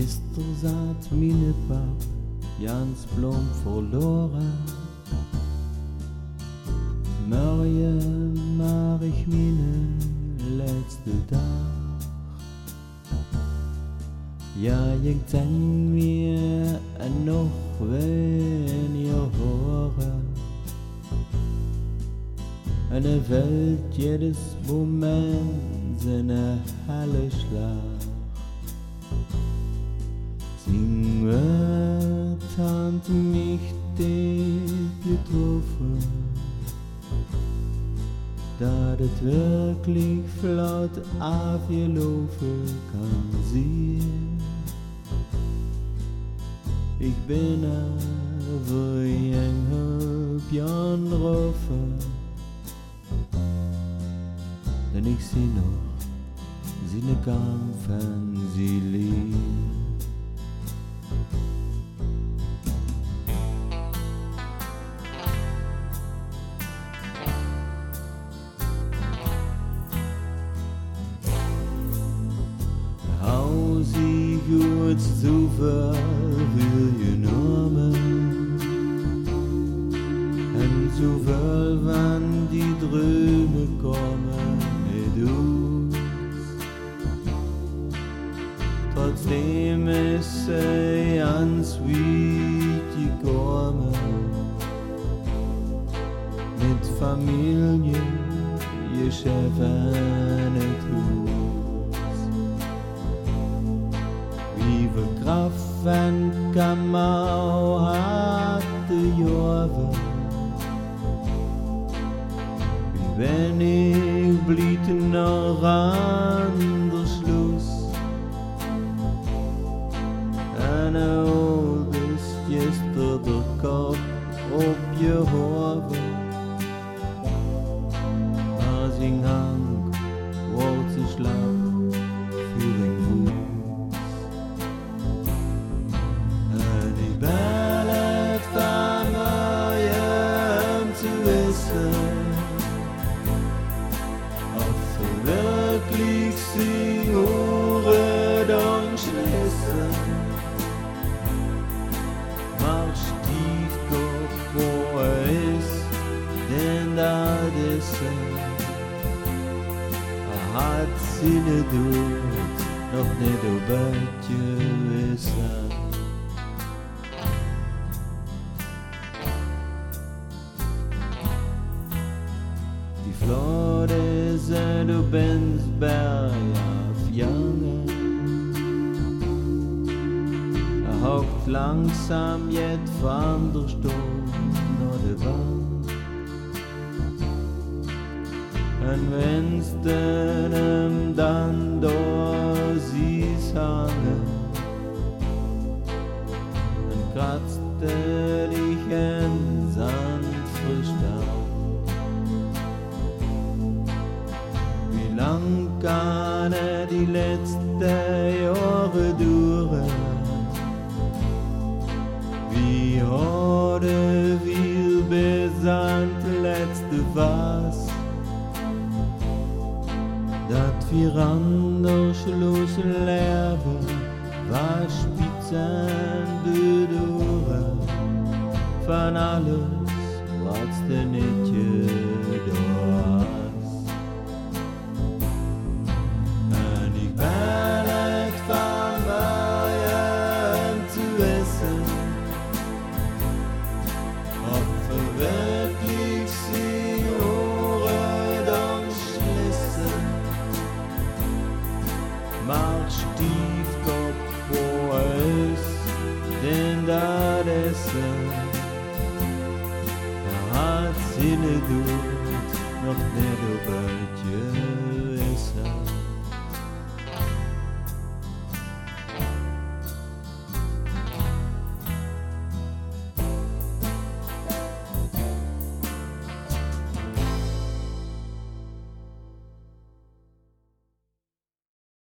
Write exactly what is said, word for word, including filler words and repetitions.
Gisteren zat meine pap Jans Blom verloren. Morgen mach ich meine letzte Tag. Ja, ich denk mir noch, wenn ihr hören. Eine Welt jedes Moment seine helle Schlag. Singe Tante mich den getroffen, da das wirklich flott aufgelaufen kann sie. Ich bin aber ein Björn Roffe, denn ich seh noch, sie ne Kampfen, sie lieb. Sie gut zu verwirren, und so viel, wann die Träume kommen, mit uns. Trotzdem ist sie ans Weit gekommen, mit Familie, Geschäften und Hus. Wie viel Kraft wenn Kamau hatte Jahre, wie wenn ich blieb noch an der Schluss. And all this gestern der Kopf abgehoben, als ich hang, wurde sie schlapp für den Fuß. Wirklich sie Ure dann schließen, mach Stiefkopf, wo er ist, denn da ist er hat sie ne Duld, noch nicht obertje wissen. Die Flore sind du bist Berg auf Jange. Er hockt langsam jetzt von der Stunde oder der Bank. Und wenn's denn dann da sie's hangen, dann kratzt er dich in Sand verstanden. Lang kann er die letzten Jahre dauern, wie heute wir besandt letzte was, dat wir anders losleben, was Spitzen bedauern, von alles, was du nicht gedacht. Mach Stiefkopf, wo er ist, denn da ist er, da hat sie ne Duld, noch nicht obertje.